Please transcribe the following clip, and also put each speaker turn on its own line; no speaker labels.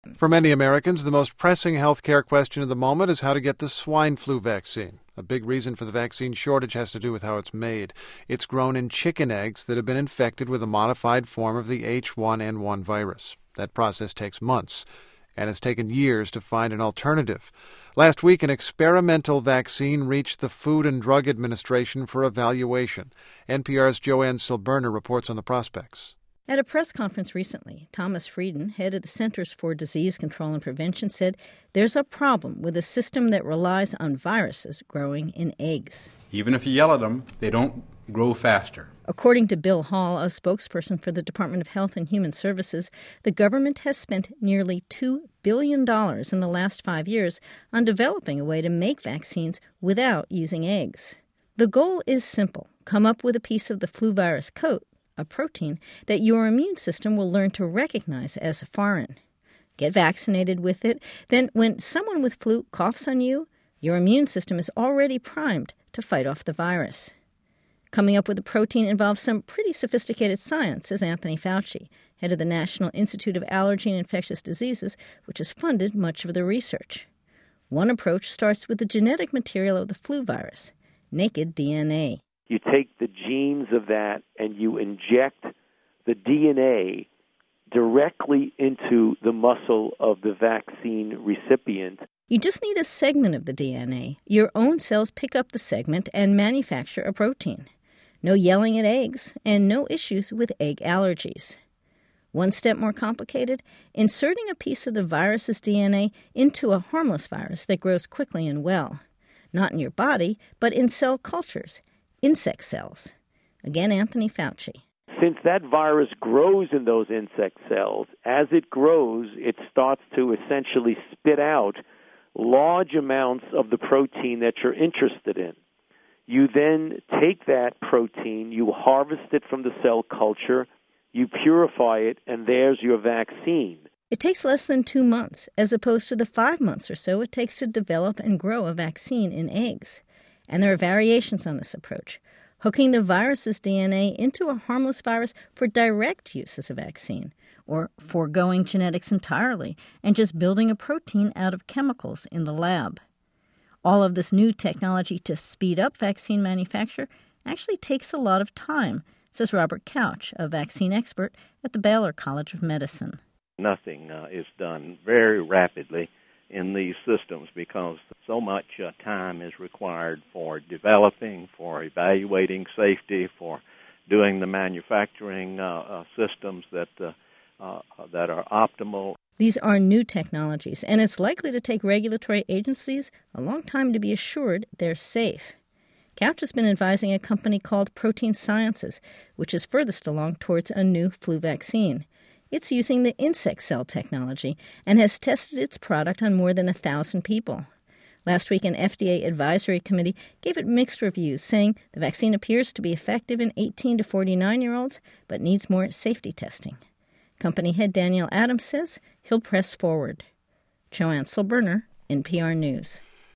For many Americans, the most pressing health care question of the moment is how to get the swine flu vaccine. A big reason for the vaccine shortage has to do with how it's made. It's grown in chicken eggs that have been infected with a modified form of the H1N1 virus. That process takes months, and it's taken years to find an alternative. Last week, an experimental vaccine reached the Food and Drug Administration for evaluation. NPR's Joanne Silberner reports on the prospects.
At a press conference recently, Thomas Frieden, head of the Centers for Disease Control and Prevention, said there's a problem with a system that relies on viruses growing in eggs.
Even if you yell at them, they don't grow faster.
According to Bill Hall, a spokesperson for the Department of Health and Human Services, the government has spent nearly $2 billion in the last 5 years on developing a way to make vaccines without using eggs. The goal is simple: come up with a piece of the flu virus coat, a protein that your immune system will learn to recognize as foreign. Get vaccinated with it, then when someone with flu coughs on you, your immune system is already primed to fight off the virus. Coming up with a protein involves some pretty sophisticated science, says Anthony Fauci, head of the National Institute of Allergy and Infectious Diseases, which has funded much of the research. One approach starts with the genetic material of the flu virus, naked DNA.
You take the genes of that and you inject the DNA directly into the muscle of the vaccine recipient.
You just need a segment of the DNA. Your own cells pick up the segment and manufacture a protein. No yelling at eggs and no issues with egg allergies. One step more complicated, inserting a piece of the virus's DNA into a harmless virus that grows quickly and well. Not in your body, but in cell cultures. Insect cells. Again, Anthony Fauci.
Since that virus grows in those insect cells, as it grows, it starts to essentially spit out large amounts of the protein that you're interested in. You then take that protein, you harvest it from the cell culture, you purify it, and there's your vaccine.
It takes less than 2 months, as opposed to the 5 months or so it takes to develop and grow a vaccine in eggs. And there are variations on this approach, hooking the virus's DNA into a harmless virus for direct use as a vaccine, or foregoing genetics entirely and just building a protein out of chemicals in the lab. All of this new technology to speed up vaccine manufacture actually takes a lot of time, says Robert Couch, a vaccine expert at the Baylor College of Medicine.
Nothing is done very rapidly in these systems because so much time is required for developing, for evaluating safety, for doing the manufacturing systems that are optimal.
These are new technologies, and it's likely to take regulatory agencies a long time to be assured they're safe. Couch has been advising a company called Protein Sciences, which is furthest along towards a new flu vaccine. It's using the insect cell technology and has tested its product on more than 1,000 people. Last week, an FDA advisory committee gave it mixed reviews, saying the vaccine appears to be effective in 18 to 49-year-olds, but needs more safety testing. Company head Daniel Adams says he'll press forward. Joanne Silberner, NPR News.